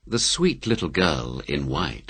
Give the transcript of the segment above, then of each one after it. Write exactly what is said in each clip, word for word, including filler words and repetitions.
The Sweet Little Girl in White.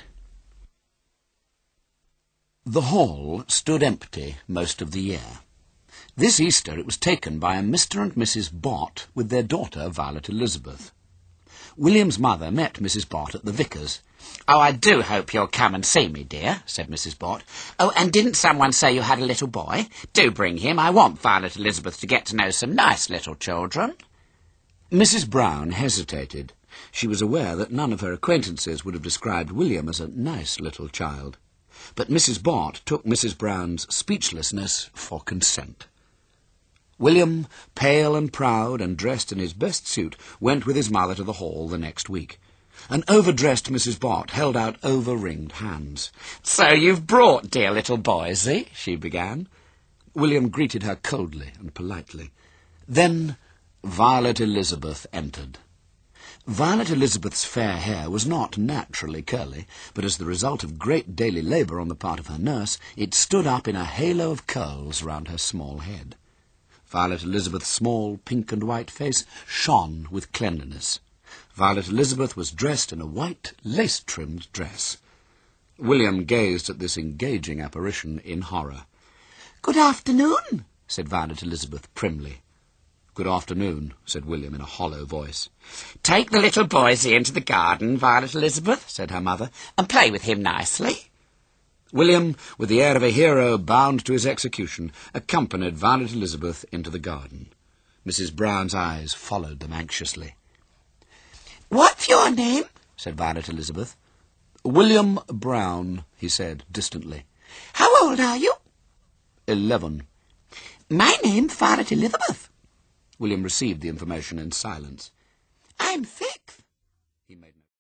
The hall stood empty most of the year. This Easter it was taken by a Mister and Missus Bott with their daughter Violet Elizabeth. William's mother met Missus Bott at the vicar's. "Oh, I do hope you'll come and see me, dear," said Missus Bott. "Oh, and didn't someone say you had a little boy? Do bring him. I want Violet Elizabeth to get to know some nice little children." Missus Brown hesitated. She was aware that none of her acquaintances would have described William as a nice little child. But Missus Bott took Missus Brown's speechlessness for consent. William, pale and proud and dressed in his best suit, went with his mother to the hall the next week. An overdressed Missus Bott held out over-ringed hands. "So you've brought dear little Boysie," she began. William greeted her coldly and politely. Then Violet Elizabeth entered. Violet Elizabeth's fair hair was not naturally curly, but as the result of great daily labour on the part of her nurse, it stood up in a halo of curls round her small head. Violet Elizabeth's small pink and white face shone with cleanliness. Violet Elizabeth was dressed in a white, lace-trimmed dress. William gazed at this engaging apparition in horror. "Good afternoon," said Violet Elizabeth primly. "Good afternoon," said William in a hollow voice. "Take the little Boysie into the garden, Violet Elizabeth," said her mother, "and play with him nicely." William, with the air of a hero bound to his execution, accompanied Violet Elizabeth into the garden. Missus Brown's eyes followed them anxiously. "What's your name?" said Violet Elizabeth. "William Brown," he said distantly. "How old are you?" Eleven. "My name's Violet Elizabeth." William received the information in silence. "I'm six."